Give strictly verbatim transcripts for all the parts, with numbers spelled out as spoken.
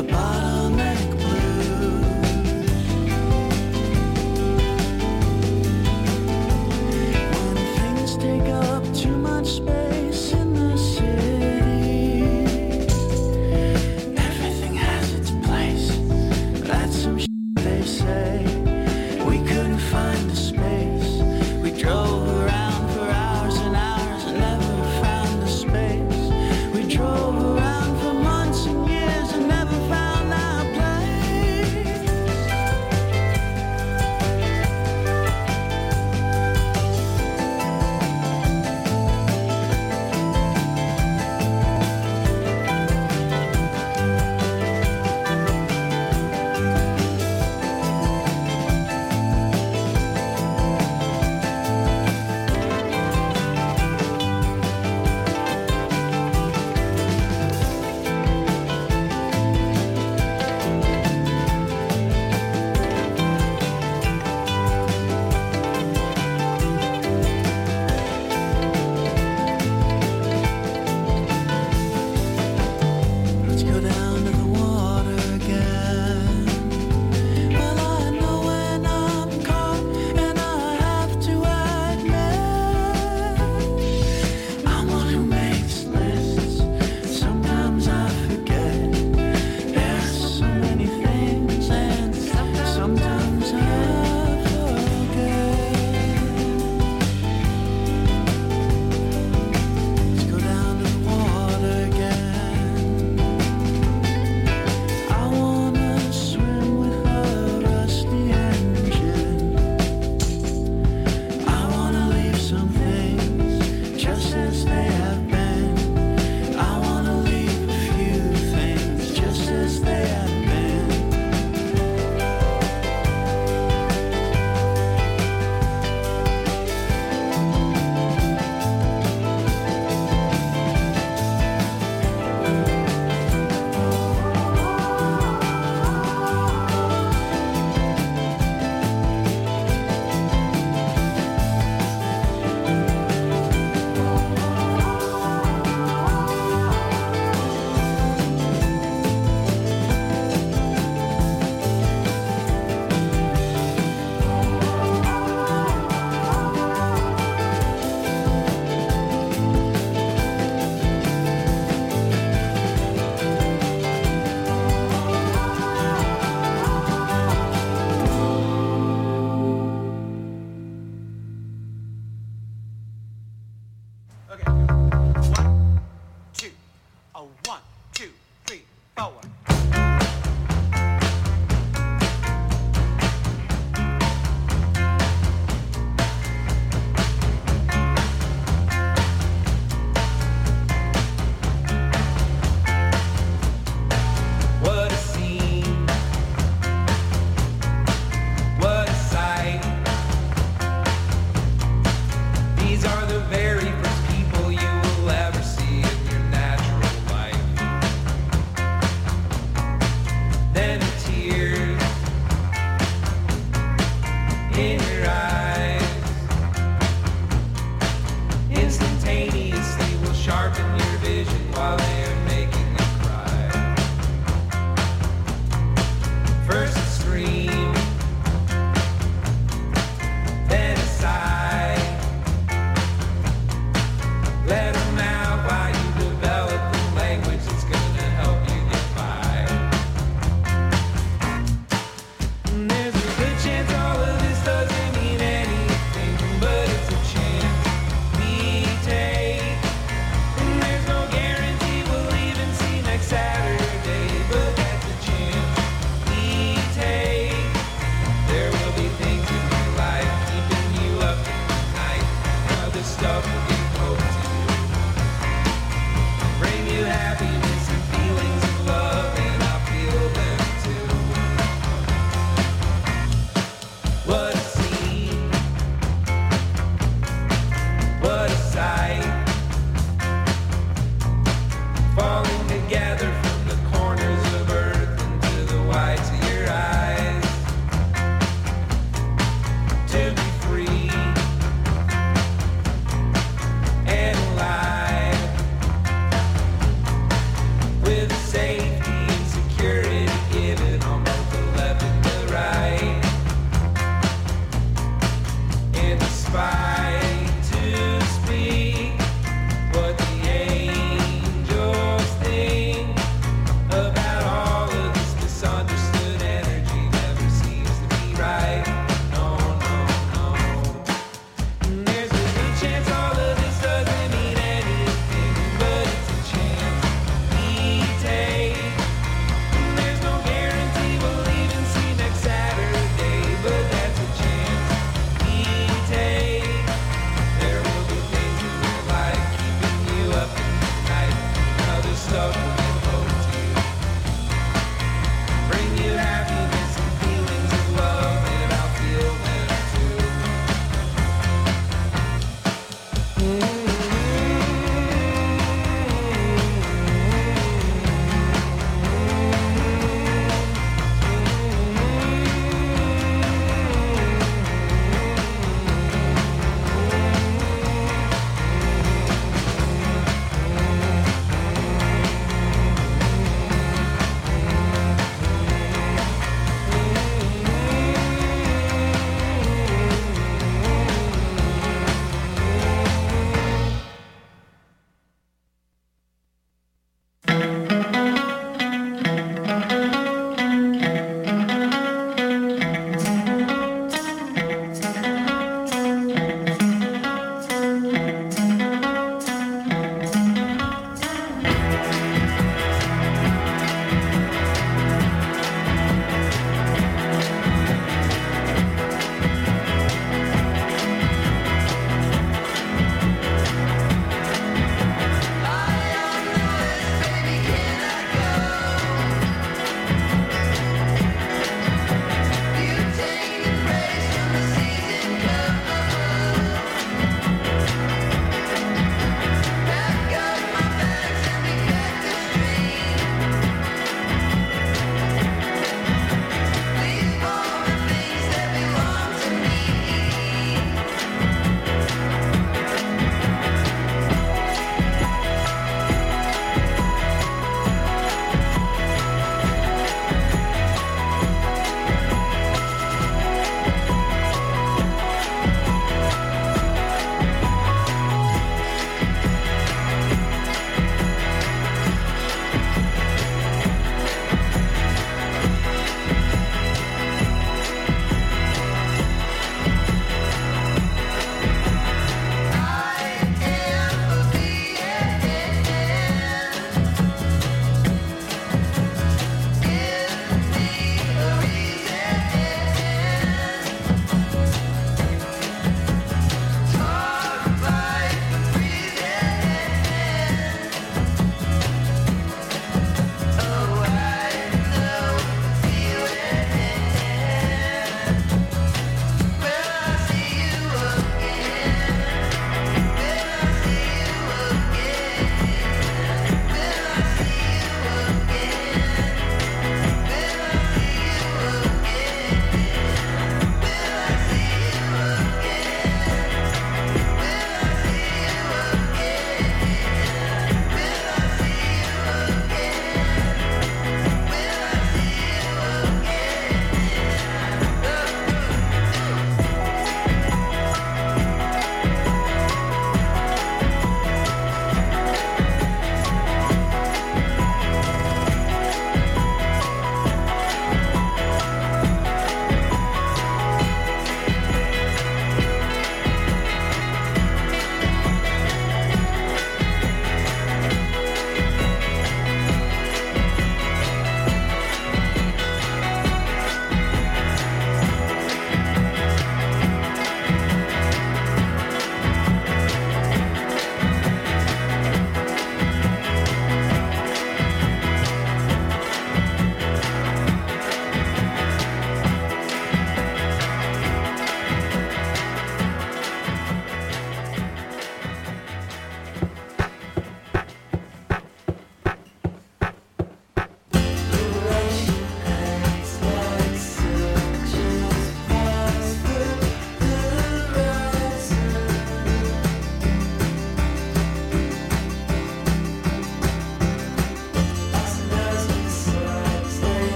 the bottleneck blues. When things take up too much space in the city, everything has its place. That's some shit they say. We couldn't find a space. We drove around for hours and hours and never found a space. We drove around for months and years and never found that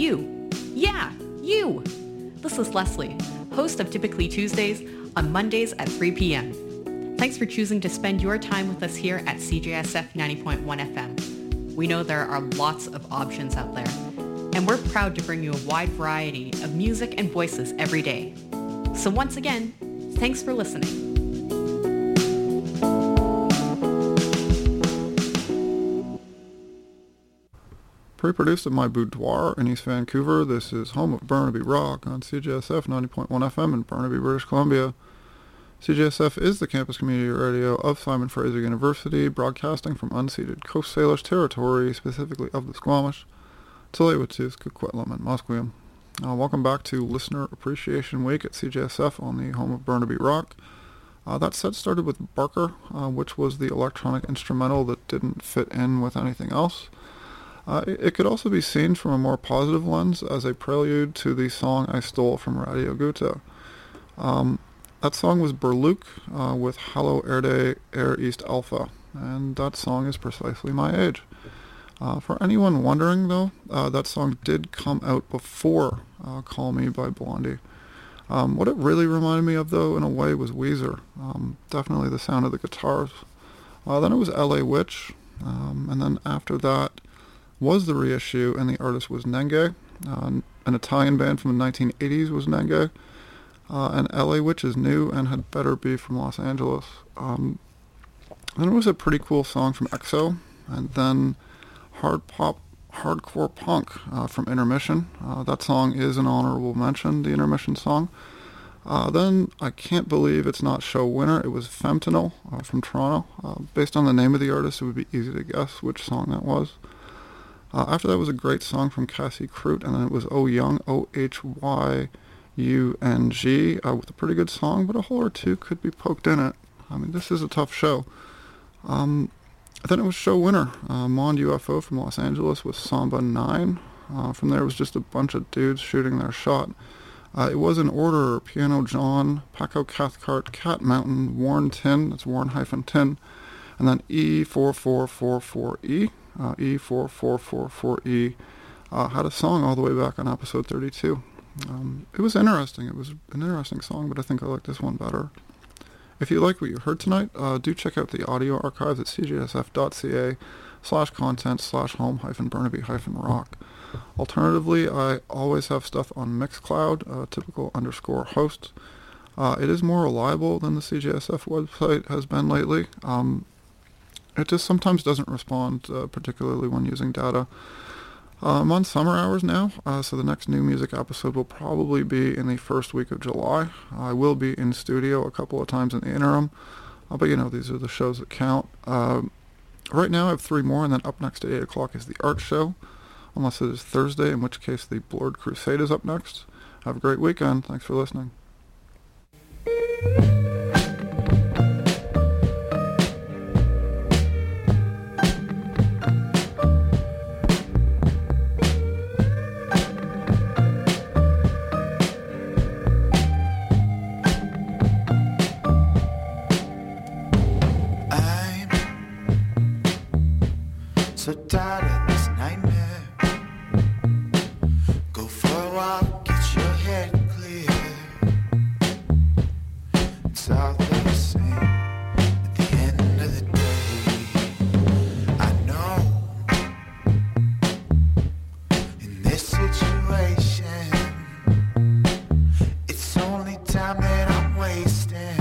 you. Yeah, you. This is Leslie, host of Typically Tuesdays on Mondays at three p.m. Thanks for choosing to spend your time with us here at C J S F ninety point one F M. We know there are lots of options out there, and we're proud to bring you a wide variety of music and voices every day. So once again, thanks for listening. Pre-produced at my boudoir in East Vancouver, this is home of Burnaby Rock on C J S F ninety point one F M in Burnaby, British Columbia. C J S F is the campus community radio of Simon Fraser University, broadcasting from unceded Coast Salish territory, specifically of the Squamish, Tsleil-Waututh, Coquitlam, and Musqueam. Uh, welcome back to Listener Appreciation Week at C J S F on the home of Burnaby Rock. Uh, that set started with Barker, uh, which was the electronic instrumental that didn't fit in with anything else. Uh, it, it could also be seen from a more positive lens as a prelude to the song I stole from Radio Guta. Um, that song was Berluk uh, with Hallo Erde Air East Alpha, and that song is precisely my age. Uh, for anyone wondering, though, uh, that song did come out before uh, Call Me by Blondie. Um, what it really reminded me of, though, in a way, was Weezer. Um, definitely the sound of the guitars. Uh, then it was L A Witch, um, and then after that was the reissue, and the artist was Nenge. Uh, an Italian band from the nineteen eighties was Nenge. Uh, and L A Witch is new and had better be from Los Angeles. Um, then it was a pretty cool song from X O, and then hard pop, hardcore punk uh, from Intermission. Uh, that song is an honorable mention, the Intermission song. Uh, then I can't believe it's not show winner. It was Femtanil uh, from Toronto. Uh, based on the name of the artist, it would be easy to guess which song that was. Uh, after that was a great song from Cassie Crute, and then it was Oh Young, O H Y U N G, uh, with a pretty good song, but a hole or two could be poked in it. I mean, this is a tough show. Um, then it was show winner, uh, Mond U F O from Los Angeles with Samba nine. Uh, from there it was just a bunch of dudes shooting their shot. Uh, it was in order: Piano John, Paco Cathcart, Cat Mountain, Warren Tin, that's Warren hyphen Tin, and then E four four four four E. Uh, E four four four four E uh, had a song all the way back on episode thirty-two. Um, it was interesting. It was an interesting song, but I think I like this one better. If you like what you heard tonight, uh, do check out the audio archives at cjsf.ca slash content slash home hyphen Burnaby hyphen rock. Alternatively, I always have stuff on Mixcloud, uh, typical underscore host. Uh, it is more reliable than the C J S F website has been lately. Um, It just sometimes doesn't respond, uh, particularly when using data. Uh, I'm on summer hours now, uh, so the next new music episode will probably be in the first week of July. I will be in studio a couple of times in the interim, uh, but you know, these are the shows that count. Uh, right now I have three more, and then up next at eight o'clock is the art show, unless it is Thursday, in which case the Blurred Crusade is up next. Have a great weekend. Thanks for listening. So tired of this nightmare. Go for a walk, get your head clear. It's all the same at the end of the day. I know in this situation it's only time that I'm wasting.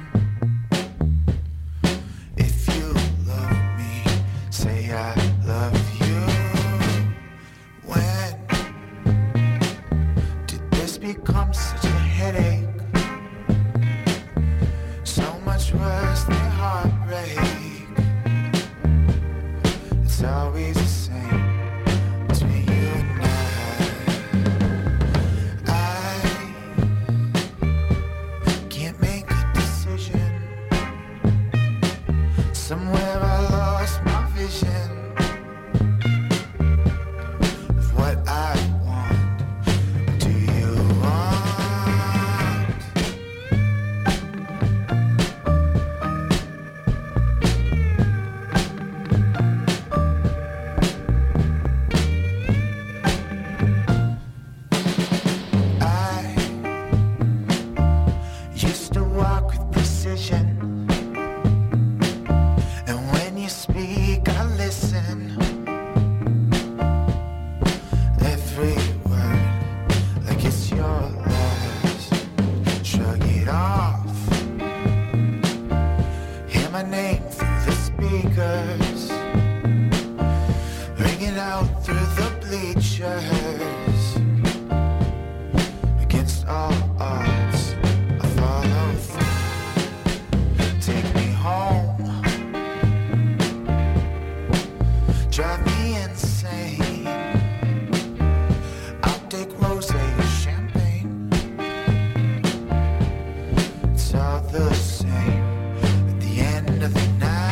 If you love me, say I love you. When did this become such a headache? So much worse than heartbreak. It's always the same between you and I. I can't make a decision. Somewhere I lost my vision of what I want. Do you want all odds, I follow through. Take me home, drive me insane. I'll take rosé or champagne. It's all the same at the end of the night.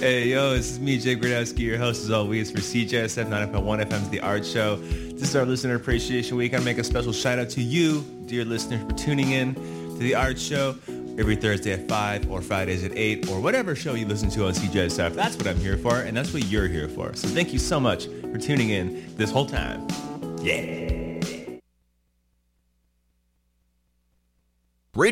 Hey, yo, this is me, Jake Gradowski, your host as always for C J S F ninety point one F M's The Art Show. This is our Listener Appreciation Week. I make a special shout out to you, dear listeners, for tuning in to The Art Show every Thursday at five or Fridays at eight or whatever show you listen to on C J S F. That's what I'm here for, and that's what you're here for. So thank you so much for tuning in this whole time. Yeah.